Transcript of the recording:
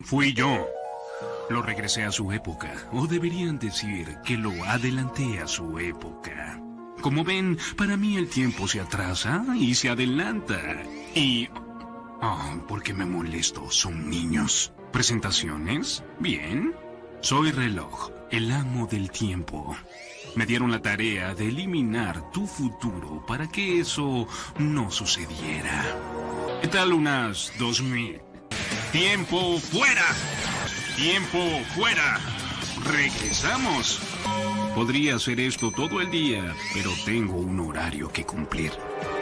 Fui yo. Lo regresé a su época, o deberían decir que lo adelanté a su época. Como ven, para mí el tiempo se atrasa y se adelanta. Y... ¿por qué me molesto? Son niños. ¿Presentaciones? Bien. Soy reloj, el amo del tiempo. Me dieron la tarea de eliminar tu futuro para que eso no sucediera. ¿Qué tal unas 2000? ¡Tiempo fuera! ¡Tiempo fuera! ¡Regresamos! Podría hacer esto todo el día, pero tengo un horario que cumplir.